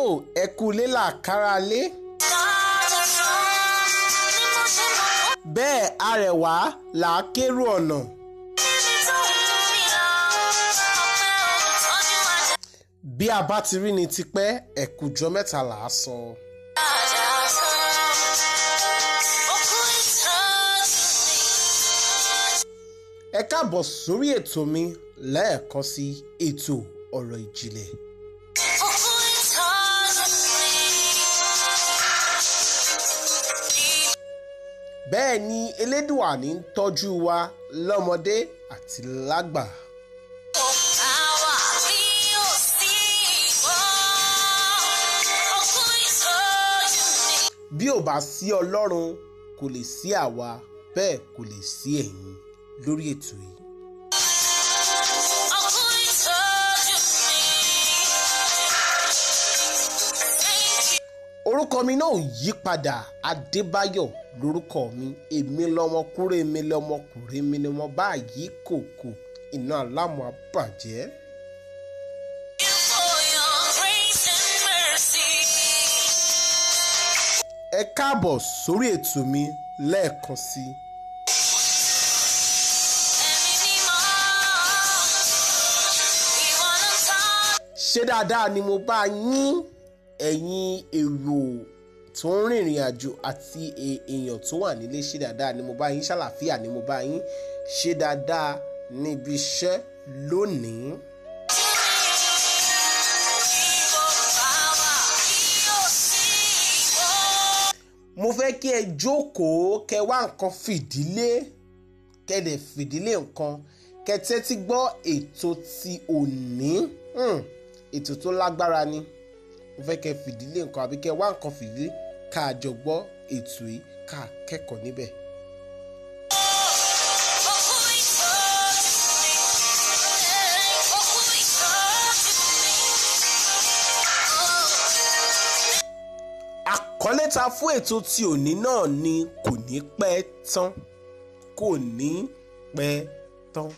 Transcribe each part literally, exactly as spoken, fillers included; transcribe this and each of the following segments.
ẹ kú lé làkàrà lé. bẹ́ẹ̀ arẹwà là á kérò ọ̀nà. bí a bá ti rí ni tipẹ́ ẹ̀kújọ mẹ́ta là á sọ. ẹ káàbọ̀ sórí ètò mi lẹ́ẹ̀kan sí ètò ọ̀rọ̀ ìjìnlẹ̀. bẹ́ẹ̀ ni elédùà ní ń tọ́jú wa lọ́mọdé àti lágbà. bí ò bá sí ọlọ́run kò lè sí àwa bẹ́ẹ̀ kò lè sí ẹ̀yin lórí ètò yìí. orúkọ mi náà ò yí padà, Adébáyọ̀ lórúkọ mi. èmi lọmọkùnrin mi lọmọkùnrin mi ni mo bá yí kòkò iná alámọ̀ àbàjẹ́. ẹ káàbọ̀ sórí ètò mi lẹ́ẹ̀kan sí i. ṣé dáadáa ni mo bá yín ẹ̀yin èrò tó ń rìnrìn àjò àti èèyàn tó wà nílé? ṣé dáadáa ni mo bá yín? ṣàlàfíà ni mo bá yín? ṣé dáadáa níbi iṣẹ́ lónìí? mo fẹ́ kí ẹ jókòó kẹ wá nǹkan fìdílé kẹ dẹ̀ fìdílé nǹkan kẹ tẹ́tí gbọ́ ètò ti òní. Hmm. ètò tó lágbára ni. mo fẹ́ kẹ́ fìdílé nǹkan àbí kẹ́ wá nǹkan fìdílé ká jọ gbọ́ ètò yìí ká kẹ́kọ̀ọ́ níbẹ̀. àkọlé ta fún ètò tí òní náà ni kò ní pẹ́ tán. kò ní pẹ́ tán.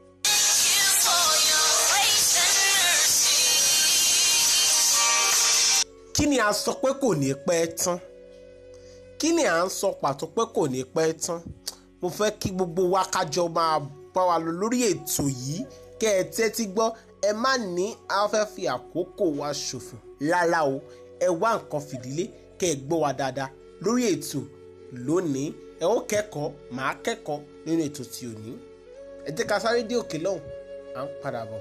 kí ni a sọ pé kò ní pẹ́ tán? kí ni à ń sọ pàtó pé kò ní pẹ́ tán? mo fẹ́ kí gbogbo wa kájọ máa bá wa lọ lórí ètò yìí kẹ́ ẹ tẹ́tí gbọ́. ẹ má ní a fẹ́ fi àkókò wa ṣòfò rárá o. ẹ wá nǹkan fìdílé kẹ́ ẹ gbọ́ wa dáadáa lórí ètò lónìí. ẹ ó kẹ́kọ̀ọ́ màá kẹ́kọ̀ọ́ nínú ètò tí òní. ẹ jẹ́ ká sáré dé òkè lọ́hùn à ń padà bọ̀.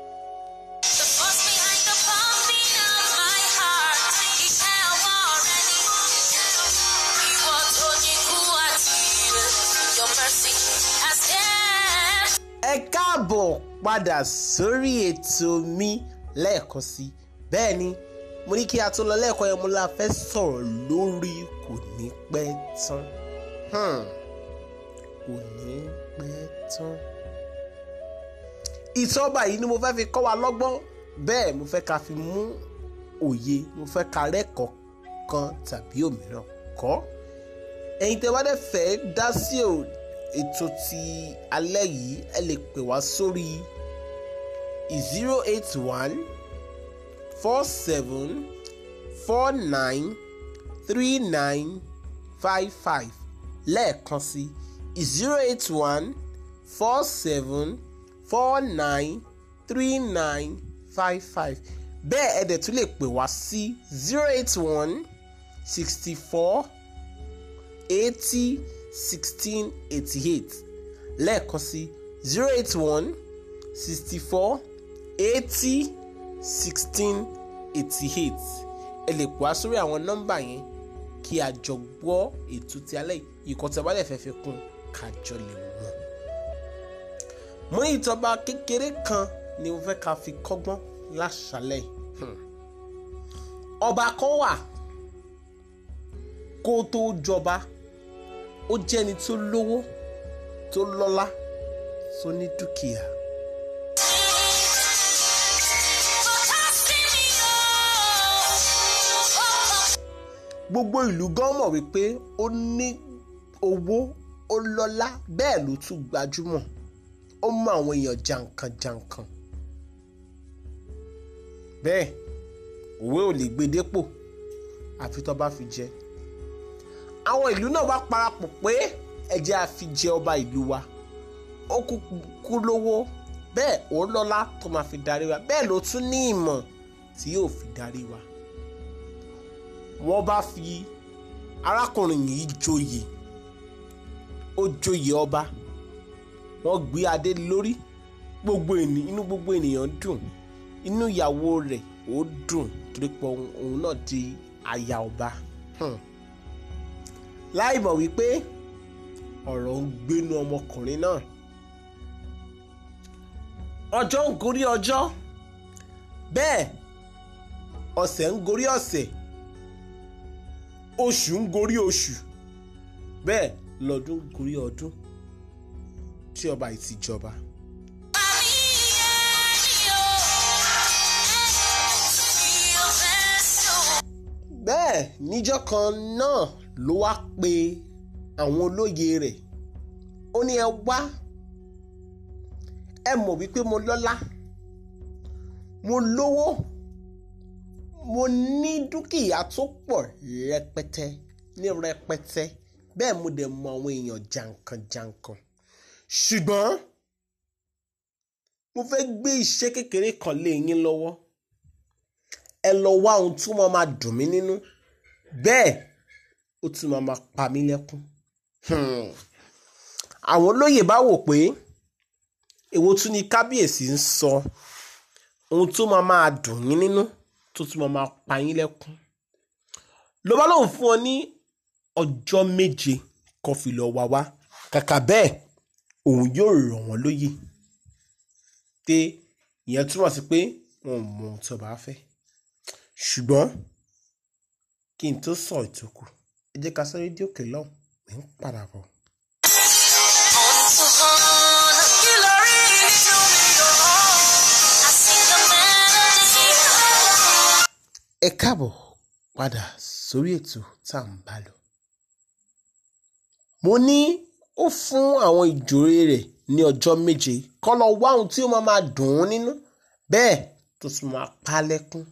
ẹ káàbọ̀ padà sórí ètò mi lẹ́ẹ̀kan sí. bẹ́ẹ̀ ni mo ní kí a tó lọ lẹ́ẹ̀kan yẹn mo la fẹ́ sọ̀rọ̀ lórí kò ní pẹ́ tán. Hmm. kò ní pẹ́ tán. ìtọ́ba yìí ni mo fẹ́ fi kọ́ wa lọ́gbọ́n. bẹ́ẹ̀ mo fẹ́ ká fi mú òye, mo fẹ́ ká rẹ́kọ̀ọ́ kan tàbí òmíràn kọ́. ẹ̀yin tẹ́ wá dẹ̀ fẹ́ dá sí o ètò ti alẹ́ yìí ẹ lè pè wá sórí zero eight one four seven four nine three nine five five lẹ́ẹ̀kan sí zero eight one four seven four nine three nine five five. bẹ́ẹ̀ ẹ dẹ̀ tún lè pè wá sí zero eight one sixty four eighty sixteen eighty-eight lẹ́ẹ̀kan sí zero eight one sixty four eighty sixteen eighty-eight. ẹ lè pè wá sórí àwọn nọ́mbà yẹn kí a jọ gbọ́ ètò ti alẹ́ yìí kọ́ tí a bá lè fẹ́ fi kún ká jọ lè mọ̀. mo ní ìtọ́ba kékeré kan ni mo fẹ́ ká fi kọ́gbọ́n láṣálẹ̀. Hmm. ọba kan wà kó tó jọba ó jẹ́ ẹni tó lówó tó lọ́lá tó ní dúkìá. gbogbo ìlú gan mọ̀ wípé ó ní owó ó lọ́lá bẹ́ẹ̀ ló tún gbajúmọ̀ ó mọ àwọn èèyàn jàǹkànjàǹkàn. bẹ́ẹ̀ òwe ò lè gbé dépò àfi tó bá fi jẹ. Àwọn ìlú náà bá parapọ̀ pé ẹ jẹ́ a fi jẹ ọba ìlú wa, ó kúkú lówó bẹ́ẹ̀ ó lọ́lá tó máa fi darí wa, bẹ́ẹ̀ ló tún ní ìmọ̀ tí yóò fi darí wa. Wọ́n bá fi arákùnrin yìí joyè, ó joyè ọba, wọ́n gbé adé lórí, gbogbo ènìyàn inú gbogbo ènìyàn dùn, inú ìyàwó rẹ̀ ó dùn torí pé òun náà di aya ọba. Hmm. láì mọ̀ wípé ọ̀rọ̀ ń gbénu ọmọkùnrin náà. Ọjọ́ ń gorí ọjọ́, bẹ́ẹ̀ ọ̀sẹ̀ ń gorí ọ̀sẹ̀, oṣù ń gorí oṣù, bẹ́ẹ̀ lọ́dún ń gorí ọdún tí ọba yìí ti jọba. Bẹ́ẹ̀ níjọ́ kan náà ló wá pe àwọn olóyè rẹ̀, ó ní ẹ wá, ẹ mọ̀ wípé mo lọ́lá, mo lówó, mo ní dúkìá tó pọ̀ rẹpẹtẹ ní rẹpẹtẹ, bẹ́ẹ̀ mo dẹ̀ mọ àwọn èèyàn jàǹkànjàǹkàn, ṣùgbọ́n mo fẹ́ gbé iṣẹ́ kékeré kan lé yín lọ́wọ́. Ẹ lọ wá ohun tí wọ́n máa dùn mí nínú, bẹ́ẹ̀ ó tún máa máa pa mí lẹ́kún. Hmm. Àwọn olóyè bá wò pé èwo tún ni kábíyèsí ń sọ, ohun tó máa máa dùn yín nínú tó tún máa máa pa yín lẹ́kún. Ló bá lóun fún ọ ní ọjọ́ méje kó fi lọ wá wá, kàkà bẹ́ẹ̀ òun yóò rọ̀ wọ́n lóyè. Pé ìyẹn túmọ̀ sí pé wọn ò mọ ohun tó bá fẹ́. Ṣùgbọ́n kí n tó sọ ìtókù, ẹ jẹ́ ká sáré dé òkè lọ́hùn, ẹ̀ ń padà bọ̀. Ẹ káàbọ̀ padà sórí ètò tá à ń bá lọ. Mo ní ó fún àwọn ìjòyè rẹ̀ ní ọjọ́ méje kó lọ wá ohun tí ó máa máa dùn ún nínú, bẹ́ẹ̀ tó tún máa pa lẹ́kún.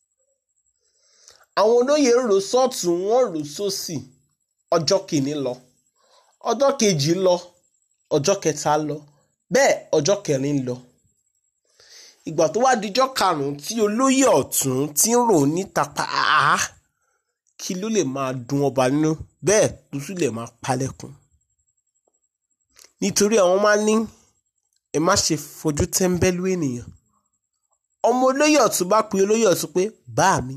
Àwọn olóyè rò sọ́ọ̀tún, wọ́n rò sósì. Ọjọ́ kìíní lọ, ọjọ́ kejì lọ, ọjọ́ kẹta lọ, bẹ́ẹ̀ ọjọ́ kẹrin lọ. Ìgbà tó wá dijọ́ karùn-ún tí olóyè ọ̀tún ti ń rò níta pa àá kí ló lè máa dùn ọba nínú, bẹ́ẹ̀ tó tún lè máa pa lẹ́kún. Nítorí àwọn máa ní ẹ má ṣe fojú tẹ́ńbẹ́lú ènìyàn. Ọmọ olóyè ọ̀tún bá pe olóyè ọ̀tún pé bá mi,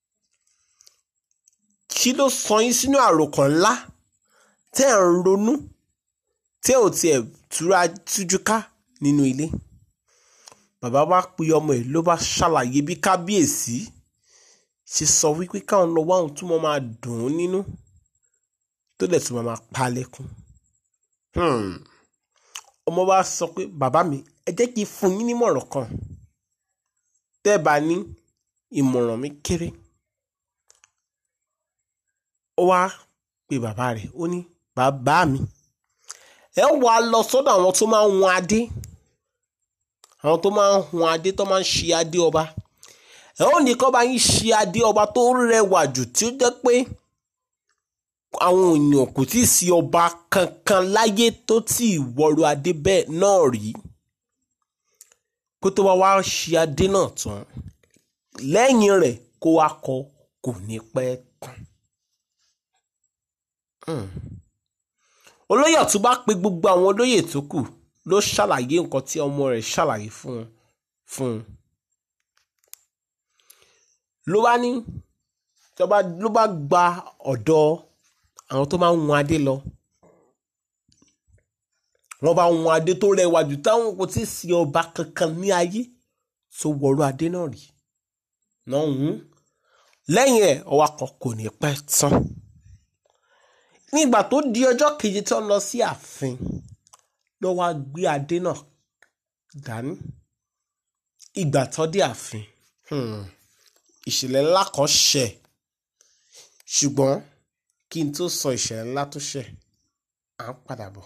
kí ló sọ yín sínú àròkàn ńlá tẹ́ ẹ̀ ń ronú tẹ́ ò tiẹ̀ túra tújú ká nínú ilé? Bàbá wa pe ọmọ ẹ̀ ló bá ṣàlàyé bí kábíyèsí ṣe sọ wípé káwọn lọ wá ohun tí wọ́n máa dùn ún nínú tó dẹ̀ tún máa pa lẹ́kún. Hmm. Ọmọ wa sọ pé bàbá mi, ẹ jẹ́ kí n fún yín nímọ̀ràn kan, tẹ́ ẹ bá ní ìmọ̀ràn mi kéré. Ó wá pe bàbá rẹ̀, ó ní bàbá mi, ẹ wá lọ sọ́dọ̀ àwọn tó máa ń hun adé, àwọn tó máa ń hun adé tó máa ń ṣe adé ọba. Ẹ ó ní kó bá yín ṣe adé ọba tó rẹwà jù, tí ó jẹ́ pé àwọn èèyàn kò tí ì sí ọba kankan láyé tó tí ì wọ̀rọ̀ adé bẹ́ẹ̀ náà rí. Kó tó bá wá ṣe adé náà tán, lẹ́yìn rẹ̀ kó wá kọ kò ní pẹ́ tán. Hmm. Olóyè ọ̀tún bá pe gbogbo àwọn olóyè tó kù, ló ṣàlàyé nǹkan tí ọmọ rẹ̀ ṣàlàyé fún fún un. Ló bá ní ló bá gba ọ̀dọ̀ àwọn tó máa ń hun adé lọ. Wọ́n bá hun adé tó rẹwà jù táwọn kò tí ì sí ọba kankan ní ayé tó wọ̀rọ̀ adé náà rí. Náà hun lẹ́yìn ẹ̀ ọwọ́ akọ kò ní pẹ́ tán. Nígbà tó di ọjọ́ kejì tó ń lọ sí ààfin, ló wá gbé adé náà dání. Ìgbà tó dé ààfin, hmm, ìṣẹ̀lẹ̀ ńlá kan ṣẹ̀. Ṣùgbọ́n kí n tó sọ ìṣẹ̀lẹ̀ ńlá tó ṣẹ̀, à ń padà bọ̀.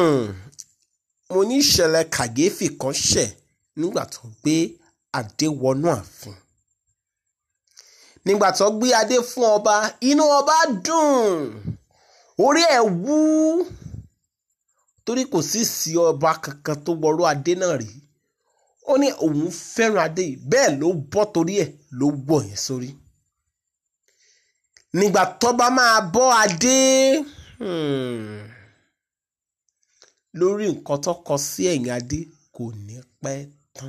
mo ní ìṣẹ̀lẹ̀ kàyéfì kan ṣẹ̀ nígbà tó gbé adé wọnú ààfin. Nígbà tó gbé adé fún ọba, inú ọba dùn, orí ẹ̀ wú, torí kò sí sí ọba kankan tó wọrú adé náà rí. Ó ní òun fẹ́ràn adé yìí, bẹ́ẹ̀ ló bọ́ torí ẹ̀ ló wọ̀ yẹn sórí. Nígbà tọ́ba máa bọ́ adé hmm, lórí nǹkan tó kọ sí ẹ̀yìn adé kò ní pẹ́ tán.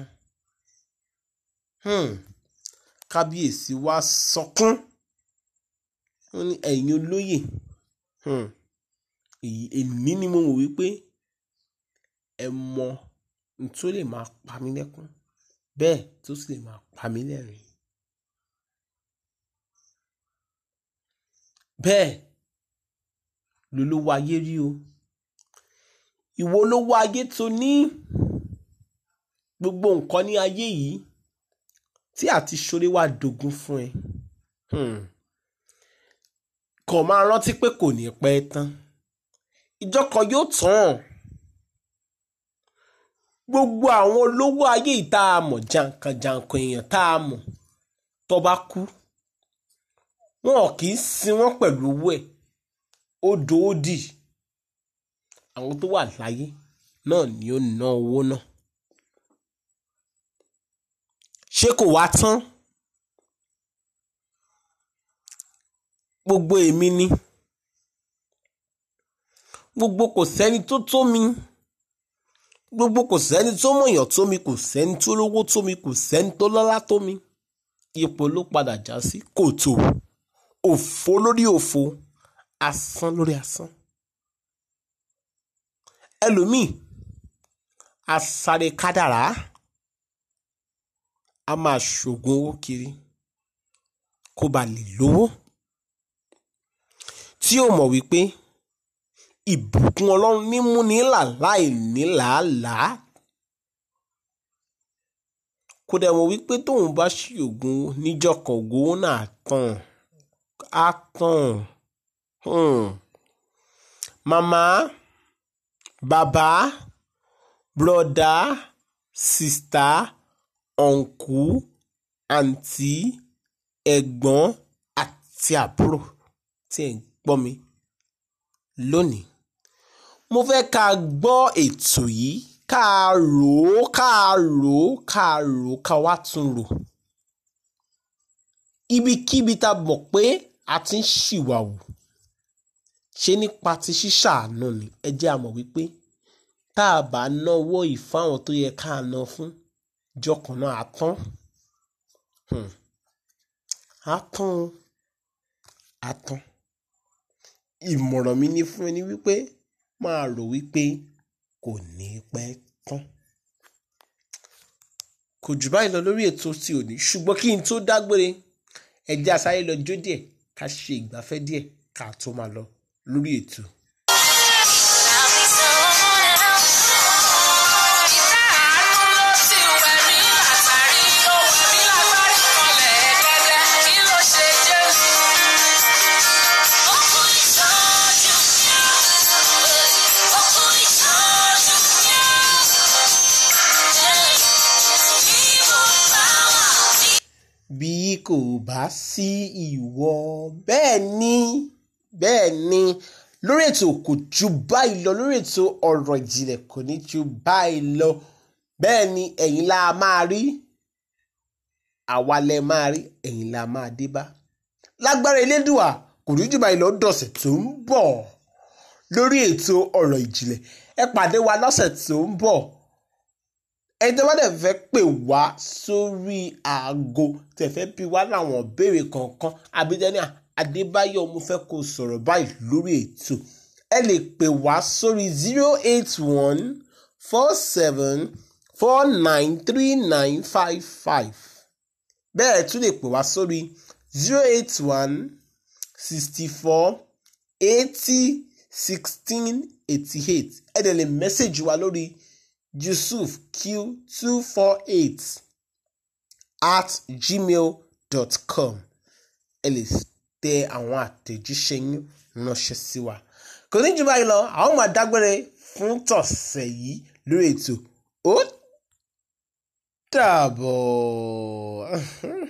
Hmm. Kábíyèsí wá sọkún. Ó ní ẹ̀yin olóyè, hmm. èmi ni mo wò wípé ẹ mọ n tó lè máa pa mí lẹ́kún, bẹ́ẹ̀ tó sì lè máa pa mí lẹ́rìn. Bẹ́ẹ̀ lolówó ayé rí o. Ìwọ olówó ayé tó ní gbogbo nǹkan ní ayé yìí tí àti ṣoore wá dogun fún ẹ. Hmm. Kàn máa rántí pé kò ní pẹ́ tán. Ìjọ kan yóò tán. Gbogbo àwọn olówó ayé yìí tá a mọ̀, jàǹkànjàǹkàn èèyàn tá a mọ̀, tó bá kú, wọn kì í sin wọ́n pẹ̀lú owó ẹ̀. Ó dòódì. Àwọn tó wà láyé náà ni ó ná owó náà. Ṣé kò wá tán? Gbogbo èmi ni. Gbogbo kò sẹ́ni tó tó mi. Gbogbo kò sẹ́ni tó mọ̀yàn tó mi, kò sẹ́ni tó lówó tó mi, kò sẹ́ni tó lọ́lá tó mi. Ipò ló padà já sí kòtò. Òfo lórí òfo, asán lórí asán. Ẹlòmíì asáré kádàrá, a máa ṣògùn owó kiri kó ba lè lówó, tí ó mọ̀ wípé ìbùkún Ọlọ́run ní mú ní là láì ní làálàá. Kò dẹ̀ mọ̀ wípé tóun bá ṣí ògùn níjọ́ kan ògùn náà tán á tán. Hmm. Màmá, bàbá, brọ̀dá, sìstá, ọ̀nkú, àǹtí, ẹ̀gbọ́n àti àbúrò tí ẹ̀ ń gbọ́ mi lónìí. Mo fẹ́ ká gbọ́ ètò yìí, ká rò ó, ká rò ó, ká rò ó, ká wá tún rò. Ibikíbi tá mọ̀ pé a ti ń ṣìwàwù, ṣe nípa ti ṣíṣàánú ni. Ẹ jẹ́ a mọ̀ wípé tá a bá ná owó yìí fáwọn tó yẹ ká ná fún, jọkàn náà á tán. Hmm. Á tán o. Á tán. Ìmọ̀ràn mi ní fún ẹni wípé máa rò wípé kò ní pẹ́ tán. Kò jù báyìí lọ lórí ètò tí òní, ṣùgbọ́n kí n tó dágbére, ẹ jẹ́ a sáré lọ jó díẹ̀, ká ṣe ìgbafẹ́ díẹ̀, ká tó máa lọ lórí ètò. Bí kò bá sí ìwọ, bẹ́ẹ̀ ni, bẹ́ẹ̀ ni, lórí ètò kò ju báyìí lọ, lórí ètò ọ̀rọ̀ ìjìnlẹ̀ kò ní ju báyìí lọ. Bẹ́ẹ̀ ni, ẹ̀yin la máa rí, àwa lẹ máa rí, ẹ̀yin la máa dé bá. Lágbára Elédùà kò ní ju báyìí lọ dọ̀sẹ̀ tó ń bọ̀ lórí ètò ọ̀rọ̀ ìjìnlẹ̀. Ẹ pàdé wa lọ́sẹ̀ tó ń bọ̀. Ẹ tẹ́ wá dẹ̀ fẹ́ pè wá sórí aago, tẹ́ fẹ́ bí wá láwọn béèrè kọ̀ọ̀kan, àbíjẹ́ni Adébáyọ̀ mo fẹ́ kó sọ̀rọ̀ báyìí lórí ètò. Ẹ lè pè wá sórí zero eight one four seven four nine three nine five five. Bẹ́ẹ̀ tún lè pè wá sórí zero eight one sixty four eighty sixteen eighty eight. Ẹ dẹ̀ lè mẹ́sẹ̀jì wa lórí Yusuf Q two four eight at gmail dot com. Ẹ lè tẹ àwọn àtẹ̀jíṣẹ́ yín ránṣẹ́ sí wa. Kò ní jù báyìí lọ, àwọn máa dágbére fún tọ̀sẹ̀ yìí lórí ètò ó dàbọ̀.